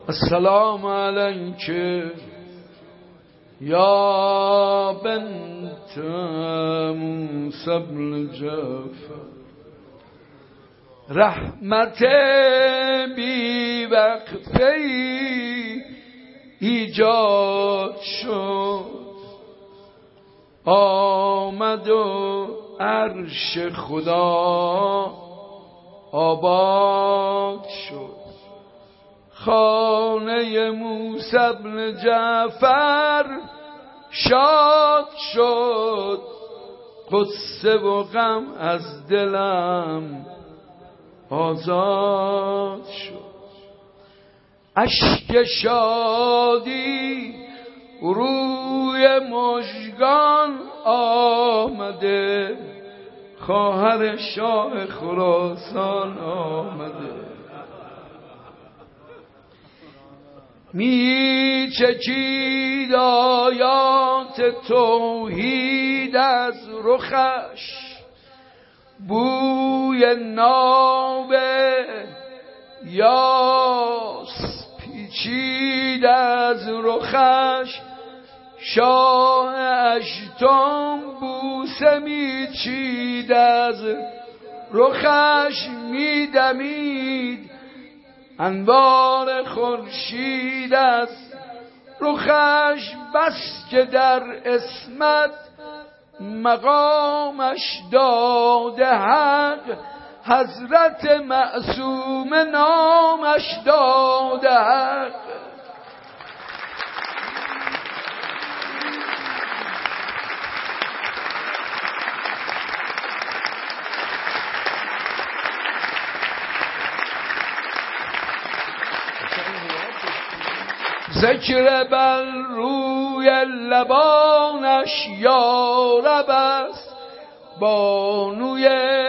السلام علیک یا بنت موسی بن جعفر. رحمت بی وقفه ایجاد شد، آمد و عرش خدا آباد شد. خانه موسی بن جعفر شاد شد، قصه و غم از دلم آزاد شد. اشک شادی روی مژگان آمده، خواهر شاه خراسان آمده. می چکید آیات توحید از رخش، بوی ناب یاس پیچید از رخش. شاه اشتم بوسه می چید از رخش، می دمید انوار خورشید از رخش. بس که در عصمت مقامش داده حق، حضرت معصوم نامش داده حق. ذکر بر روی لبانش یارب است، بانوی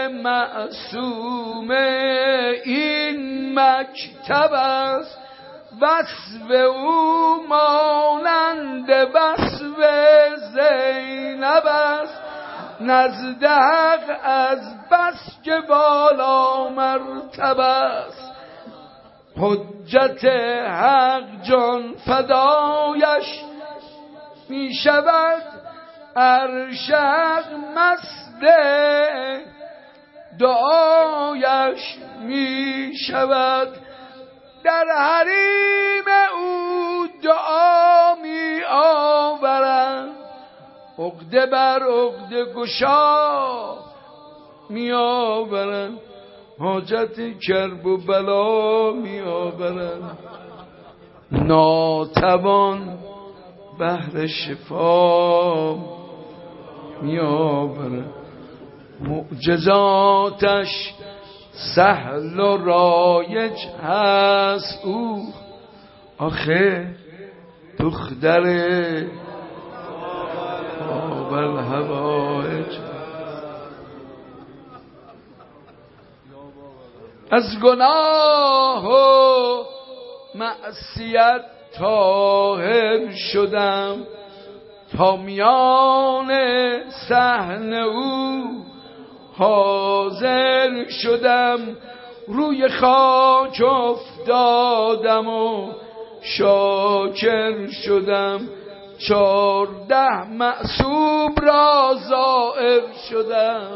معصوم این مکتب است. وصف او مانند وصف زینب است، نزد حق از بس که بالا مرتب است. حجت حق جان فدایش می شود، عرش حق مست دعایش می شود. در حریم او دعا می آورند، عقده بر عقده گشا می آورند. حاجت کرب و بلا می آورند، ناتوان بهر شفا می آورند. معجزاتش سهل و رایج هست او، آخه دختر آول هوایج. از گناه و معصیت طاهر شدم، تا میان صحن او حاضر شدم. روی خاک افتادم و شاکر شدم، 14 معصوم را زائر شدم.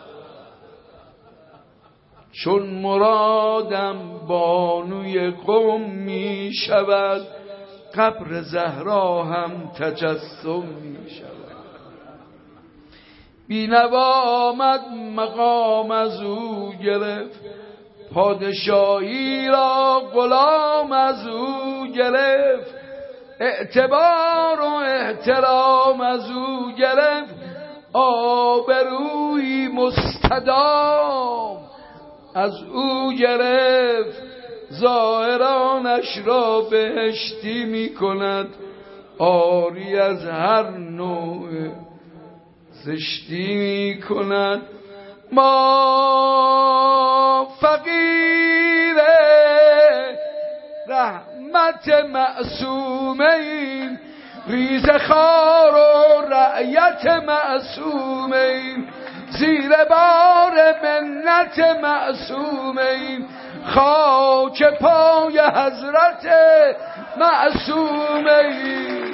چون مرادم بانوی قوم می شود، قبر زهرا هم تجسم می شود. بینوا آمد مقام از او گرفت، پادشاهی را غلام از او گرفت. اعتبار و احترام از او گرفت، آبرویی مستدام از او گرفت. ظاهرانش را بهشتی می کند، آری از هر نوع زشتی می کند. ما فقیر رحمت معصومین، ریز خار و رعیت معصومین. زیر بار منت معصومین، خاک پای حضرت معصومه ای.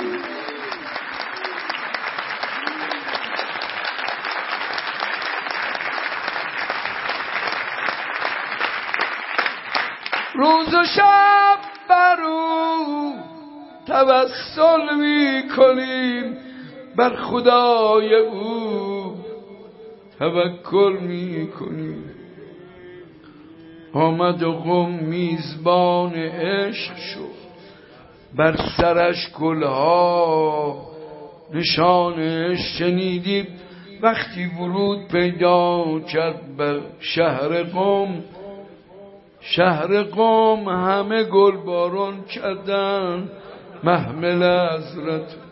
روز و شب بر او توسل می کنیم، بر خدای او توکل می کنیم. آمد و قم میزبان عشق شد، بر سرش گلها نشانش شنیدیم. وقتی ورود پیدا کرد بر شهر قم، شهر قم همه گل باران کردن محمل حضرت